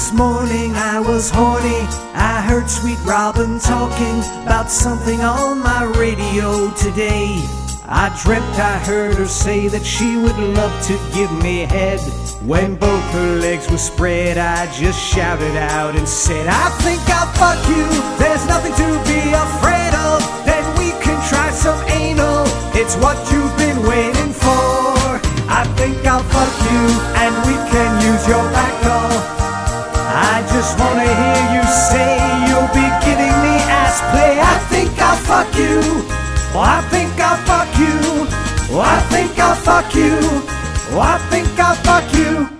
This morning I was horny. I heard Sweet Robin talking about something on my radio today. I dreamt I heard her say that she would love to give me head. When both her legs were spread, I just shouted out and said, I think I'll fuck you. There's nothing to be afraid of. Then we can try some anal. It's what you've been waiting for. I think I'll fuck you and we can use your back door. I just wanna hear you say you'll be giving me ass play. I think I'll fuck you. Oh, I think I'll fuck you. Oh, I think I'll fuck you. Oh, I think I'll fuck you.